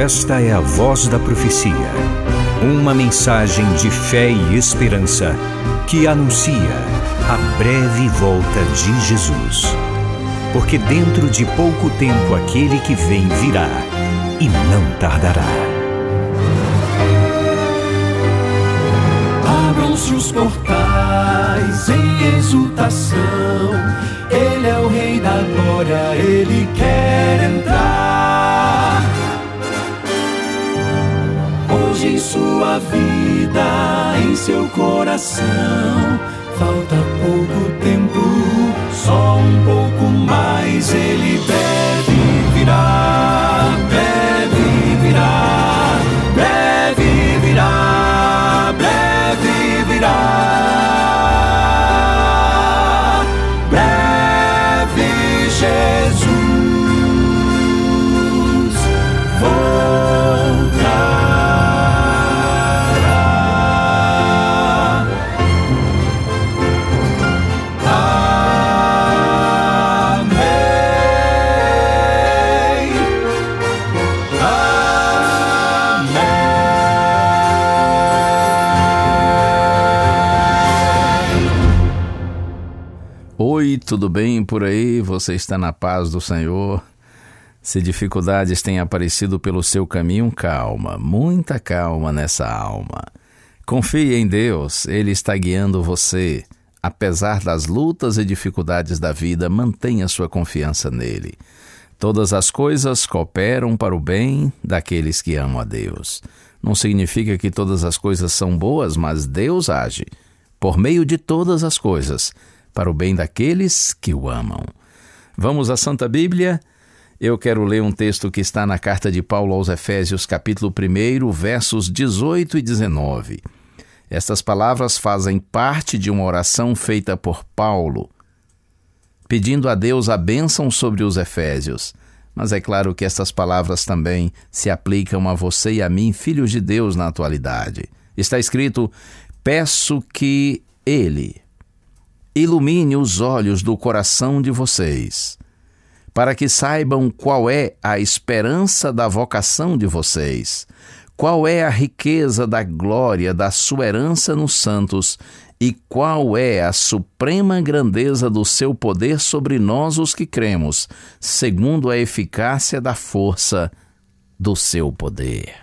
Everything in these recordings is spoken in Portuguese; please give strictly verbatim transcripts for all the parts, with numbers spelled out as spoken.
Esta é a Voz da Profecia, uma mensagem de fé e esperança que anuncia a breve volta de Jesus. Porque dentro de pouco tempo aquele que vem virá e não tardará. Abram-se os portais em exultação, Ele é o Rei da Glória, Ele quer entrar. Hoje em sua vida, em seu coração, falta pouco tempo, só um pouco mais. Ele breve virá, breve virá, breve virá, breve virá. Breve Jesus voltará. Oi, tudo bem por aí? Você está na paz do Senhor? Se dificuldades têm aparecido pelo seu caminho, calma, muita calma nessa alma. Confie em Deus, Ele está guiando você. Apesar das lutas e dificuldades da vida, mantenha sua confiança nele. Todas as coisas cooperam para o bem daqueles que amam a Deus. Não significa que todas as coisas são boas, mas Deus age por meio de todas as coisas para o bem daqueles que o amam. Vamos à Santa Bíblia? Eu quero ler um texto que está na carta de Paulo aos Efésios, capítulo um, versos dezoito e dezenove. Estas palavras fazem parte de uma oração feita por Paulo, pedindo a Deus a bênção sobre os Efésios. Mas é claro que estas palavras também se aplicam a você e a mim, filhos de Deus, na atualidade. Está escrito: peço que Ele ilumine os olhos do coração de vocês, para que saibam qual é a esperança da vocação de vocês, qual é a riqueza da glória da sua herança nos santos e qual é a suprema grandeza do seu poder sobre nós os que cremos, segundo a eficácia da força do seu poder.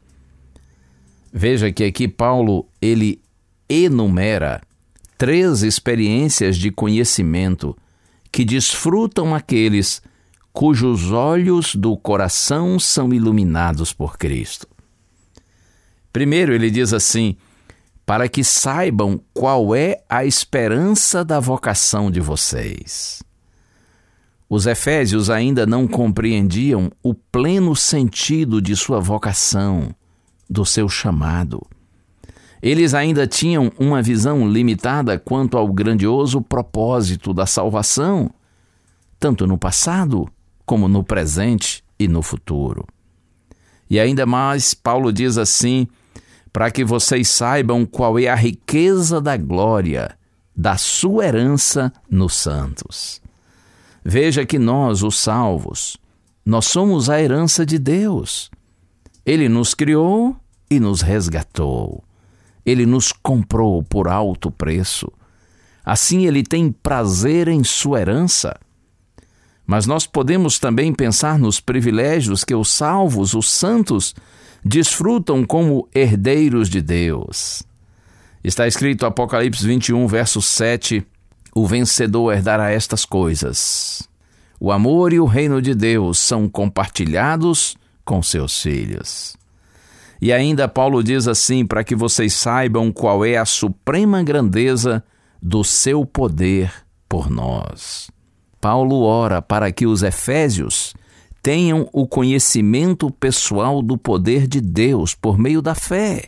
Veja que aqui Paulo, ele enumera três experiências de conhecimento que desfrutam aqueles cujos olhos do coração são iluminados por Cristo. Primeiro, ele diz assim: para que saibam qual é a esperança da vocação de vocês. Os efésios ainda não compreendiam o pleno sentido de sua vocação, do seu chamado. Eles ainda tinham uma visão limitada quanto ao grandioso propósito da salvação, tanto no passado como no presente e no futuro. E ainda mais, Paulo diz assim: para que vocês saibam qual é a riqueza da glória da sua herança nos santos. Veja que nós, os salvos, nós somos a herança de Deus. Ele nos criou e nos resgatou. Ele nos comprou por alto preço. Assim, Ele tem prazer em sua herança. Mas nós podemos também pensar nos privilégios que os salvos, os santos, desfrutam como herdeiros de Deus. Está escrito Apocalipse vinte e um, verso sete, o vencedor herdará estas coisas. O amor e o reino de Deus são compartilhados com seus filhos. E ainda Paulo diz assim: para que vocês saibam qual é a suprema grandeza do seu poder por nós. Paulo ora para que os efésios tenham o conhecimento pessoal do poder de Deus por meio da fé.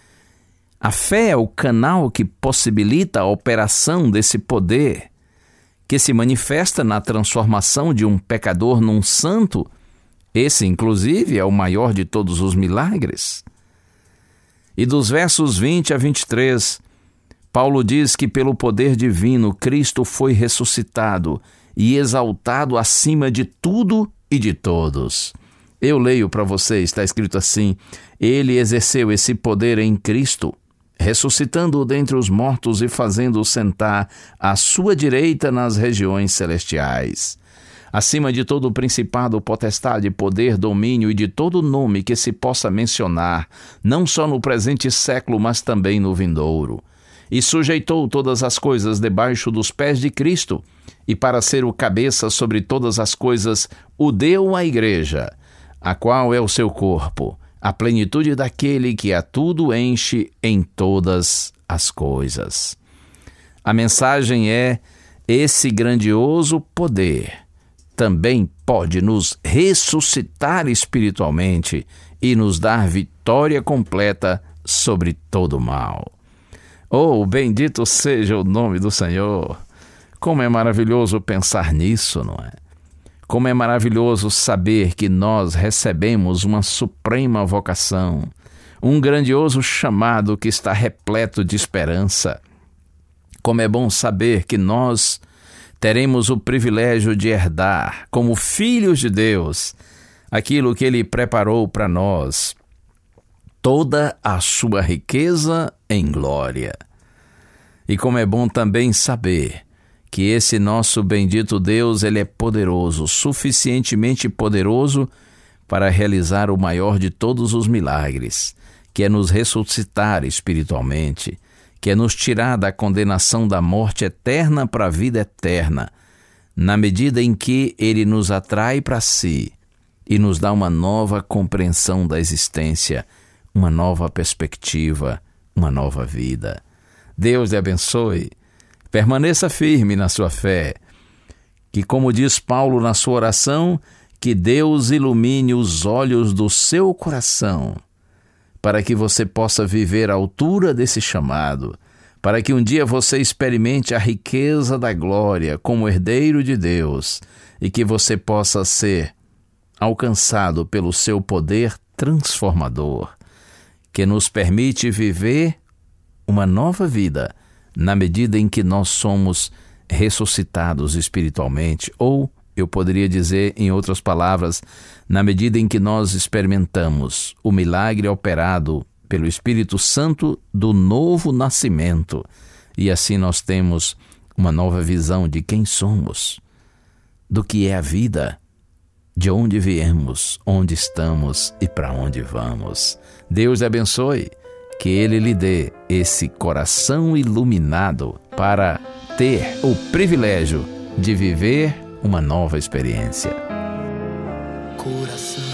A fé é o canal que possibilita a operação desse poder, que se manifesta na transformação de um pecador num santo. Esse, inclusive, é o maior de todos os milagres. E dos versos vinte a vinte e três, Paulo diz que pelo poder divino Cristo foi ressuscitado e exaltado acima de tudo e de todos, Eu leio para você, está escrito assim: ele exerceu esse poder em Cristo, ressuscitando-o dentre os mortos e fazendo-o sentar à sua direita nas regiões celestiais, acima de todo principado, potestade, poder, domínio e de todo nome que se possa mencionar, não só no presente século, mas também no vindouro. E sujeitou todas as coisas debaixo dos pés de Cristo, e para ser o cabeça sobre todas as coisas, o deu à igreja, a qual é o seu corpo, a plenitude daquele que a tudo enche em todas as coisas. A mensagem é: esse grandioso poder também pode nos ressuscitar espiritualmente e nos dar vitória completa sobre todo o mal. Oh, bendito seja o nome do Senhor! Como é maravilhoso pensar nisso, não é? Como é maravilhoso saber que nós recebemos uma suprema vocação, um grandioso chamado que está repleto de esperança. Como é bom saber que nós teremos o privilégio de herdar, como filhos de Deus, aquilo que Ele preparou para nós, toda a sua riqueza em glória. E como é bom também saber que esse nosso bendito Deus, Ele é poderoso, suficientemente poderoso para realizar o maior de todos os milagres, que é nos ressuscitar espiritualmente, que é nos tirar da condenação da morte eterna para a vida eterna, na medida em que Ele nos atrai para si e nos dá uma nova compreensão da existência, uma nova perspectiva, uma nova vida. Deus te abençoe. Permaneça firme na sua fé, que, como diz Paulo na sua oração, que Deus ilumine os olhos do seu coração, para que você possa viver à altura desse chamado, para que um dia você experimente a riqueza da glória como herdeiro de Deus e que você possa ser alcançado pelo seu poder transformador, que nos permite viver uma nova vida na medida em que nós somos ressuscitados espiritualmente, ou, eu poderia dizer em outras palavras, na medida em que nós experimentamos o milagre operado pelo Espírito Santo do novo nascimento, e assim nós temos uma nova visão de quem somos, do que é a vida, de onde viemos, onde estamos e para onde vamos. Deus te abençoe, que Ele lhe dê esse coração iluminado para ter o privilégio de viver uma nova experiência. Coração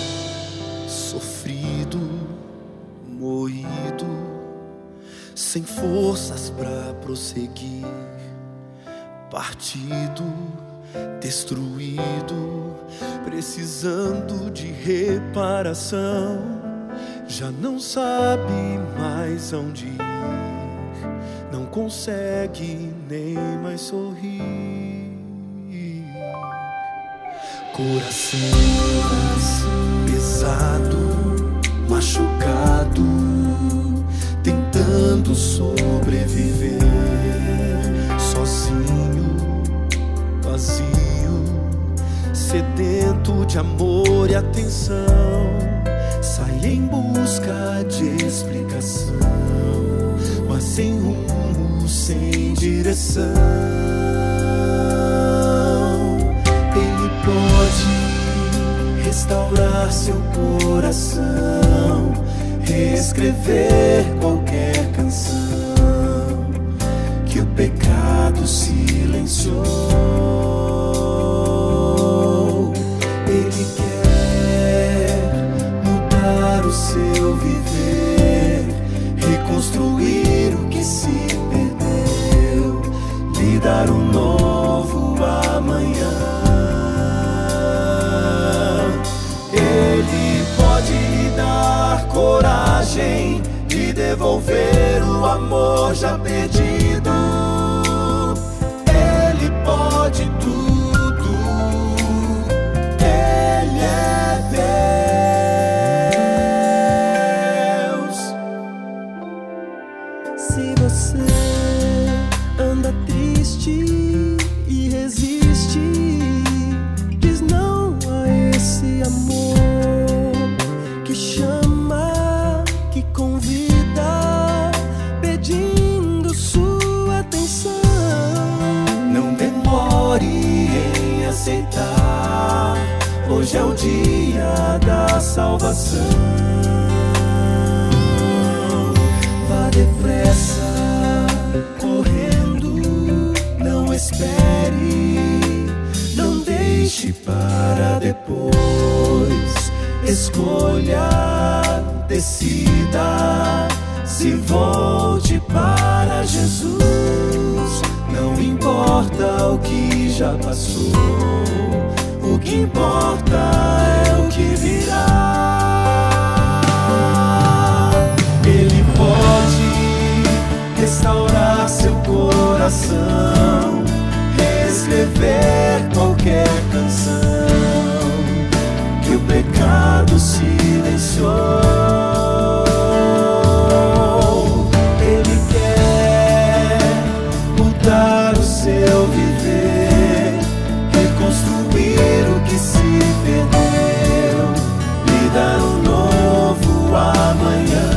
sofrido, moído, sem forças pra prosseguir, partido, destruído, precisando de reparação, já não sabe mais aonde ir, não consegue nem mais sorrir. Coração pesado, machucado, tentando sobreviver, sozinho, vazio, sedento de amor e atenção, sai em busca de explicação, mas sem rumo, sem direção. Ele pode restaurar seu coração, reescrever qualquer canção que o pecado silenciou. Ele quer mudar o seu viver, reconstruir o que se perdeu, lhe dar um novo amanhã. Ele pode lhe dar coragem, lhe devolver o amor já perdido. Ele pode tudo, Ele é Deus. Se você anda triste e resiste, diz não a esse amor. aceitar. Hoje é o dia da salvação. Vá depressa, correndo, não espere, não deixe para depois. Escolha, decida, se volte para Jesus. Não importa o que já passou, o que importa é o que virá. Ele pode restaurar seu coração, reescrever qualquer canção que o pecado silenciou. Ele quer mudar o seu viver, reconstruir o que se perdeu, lhe dar um novo amanhã.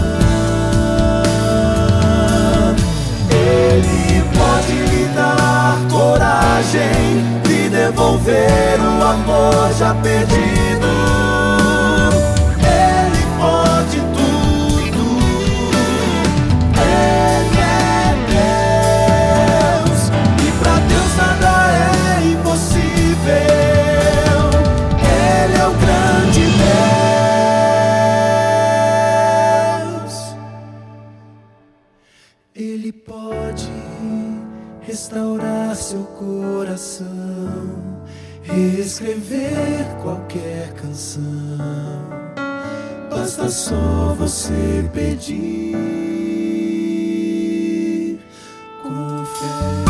Ele pode lhe dar coragem, lhe devolver o amor já perdido. Ele pode tudo, Ele é Deus, e pra Deus nada é impossível. Ele é o grande Deus. Ele pode restaurar seu coração, reescrever qualquer canção. Basta só você pedir com fé.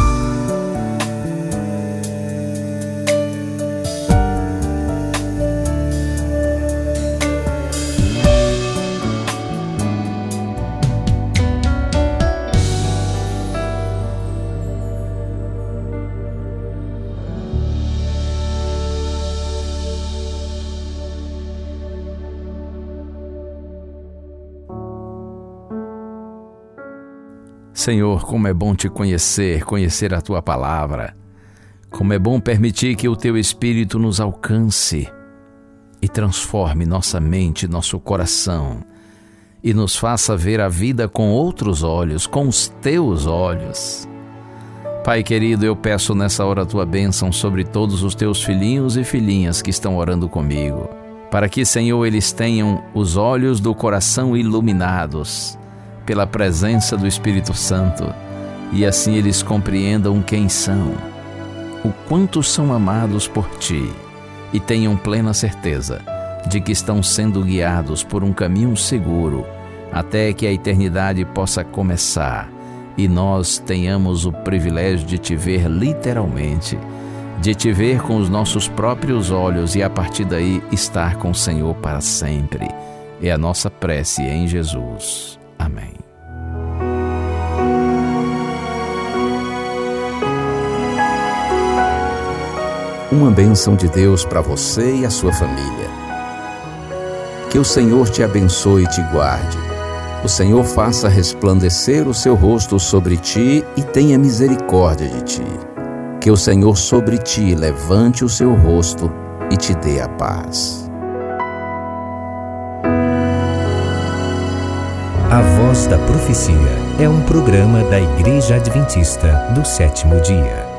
Senhor, como é bom te conhecer, conhecer a Tua palavra. Como é bom permitir que o Teu Espírito nos alcance e transforme nossa mente, nosso coração, e nos faça ver a vida com outros olhos, com os Teus olhos. Pai querido, eu peço nessa hora a Tua bênção sobre todos os Teus filhinhos e filhinhas que estão orando comigo, para que, Senhor, eles tenham os olhos do coração iluminados pela presença do Espírito Santo, e assim eles compreendam quem são, o quanto são amados por Ti, e tenham plena certeza de que estão sendo guiados por um caminho seguro até que a eternidade possa começar e nós tenhamos o privilégio de Te ver literalmente, de Te ver com os nossos próprios olhos e a partir daí estar com o Senhor para sempre. É a nossa prece em Jesus. Amém. Uma bênção de Deus para você e a sua família. Que o Senhor te abençoe e te guarde. O Senhor faça resplandecer o seu rosto sobre ti e tenha misericórdia de ti. Que o Senhor sobre ti levante o seu rosto e te dê a paz. A Voz da Profecia é um programa da Igreja Adventista do Sétimo Dia.